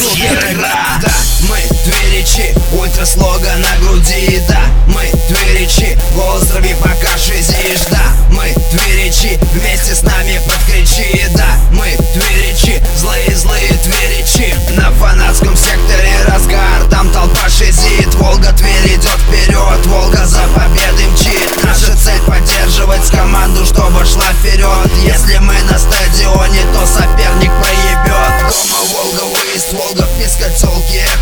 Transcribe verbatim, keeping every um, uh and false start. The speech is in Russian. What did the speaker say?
супер игра. Да, мы тверичи, ультра слога на груди. Да, мы тверичи, голос рви, пока шизишь. Да, мы тверичи, вместе с нами подкричи. Да, мы тверичи, злые-злые тверичи. На фанатском секторе разгар, там толпа шизит. Волга Тверь идет вперед, Волга за победой мчит. Наша цель поддерживать команду, чтобы шла вперед. Если мы на стадионе, то соперник проебет. Дома Волга, выезд Волга, в пискотелке.